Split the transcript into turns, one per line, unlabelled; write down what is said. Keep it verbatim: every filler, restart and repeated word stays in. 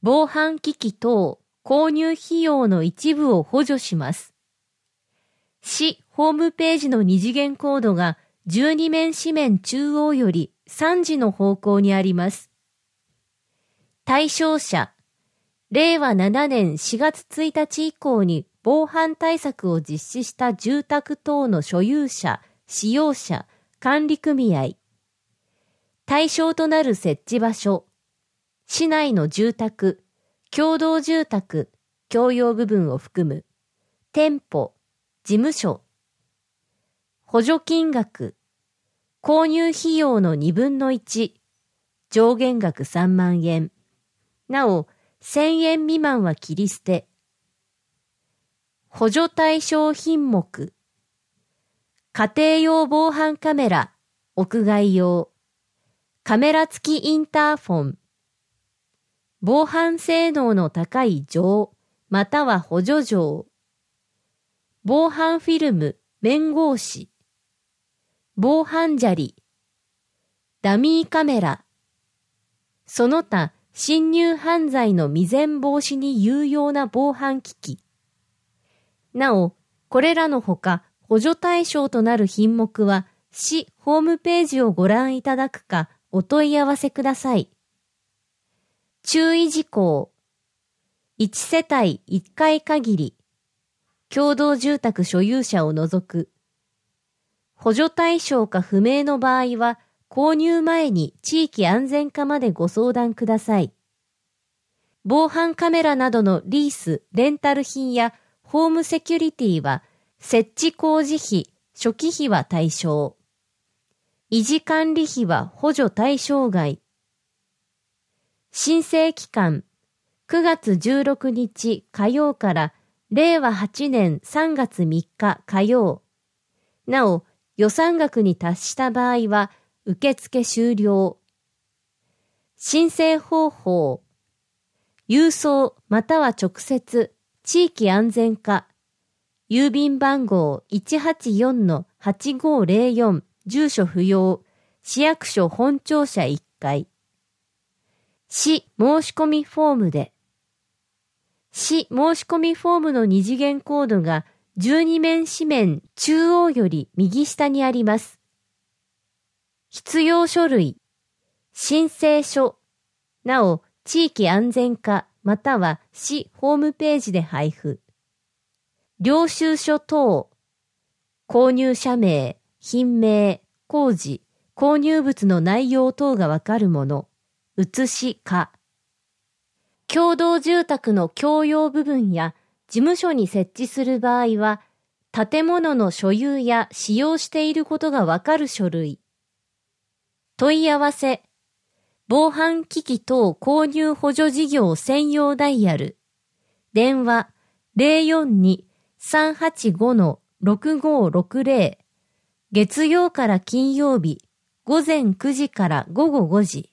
防犯機器等購入費用の一部を補助します。市ホームページの二次元コードがじゅうに面紙面中央よりさんじの方向にあります。対象者、れいわななねんしがつついたち以降に防犯対策を実施した住宅等の所有者、使用者、管理組合。対象となる設置場所、市内の住宅、共同住宅、共用部分を含む、店舗、事務所。補助金額、購入費用のにぶんのいち、上限額さんまんえん。なお、せんえん未満は切り捨て。補助対象品目。家庭用防犯カメラ、屋外用。カメラ付きインターフォン。防犯性能の高い錠、または補助錠。防犯フィルム、面格子。防犯砂利。ダミーカメラ。その他、侵入犯罪の未然防止に有用な防犯機器。なお、これらのほか補助対象となる品目は市ホームページをご覧いただくかお問い合わせください。注意事項。いち世帯いっかい限り。共同住宅所有者を除く。補助対象か不明の場合は、購入前に地域安全課までご相談ください。防犯カメラなどのリース、レンタル品やホームセキュリティは設置工事費、初期費は対象。維持管理費は補助対象外。申請期間、くがつじゅうろくにち火曜かられいわはちねんさんがつみっか火曜。なお、予算額に達した場合は、受付終了。申請方法。郵送または直接、地域安全課。郵便番号 いちはちよんのはちごぜろよん、住所不要。市役所本庁舎いっかい。市申し込みフォームで。市申し込みフォームの二次元コードがじゅうに面紙面中央より右下にあります。必要書類、申請書、なお地域安全課または市ホームページで配布。領収書等、購入者名、品名、工事、購入物の内容等がわかるもの、写しか。共同住宅の共用部分や事務所に設置する場合は、建物の所有や使用していることがわかる書類。問い合わせ、防犯機器等購入補助事業専用ダイヤル、電話 ゼロよんに さんはちご ろくごろくぜろ、月曜から金曜日、午前くじから午後ごじ。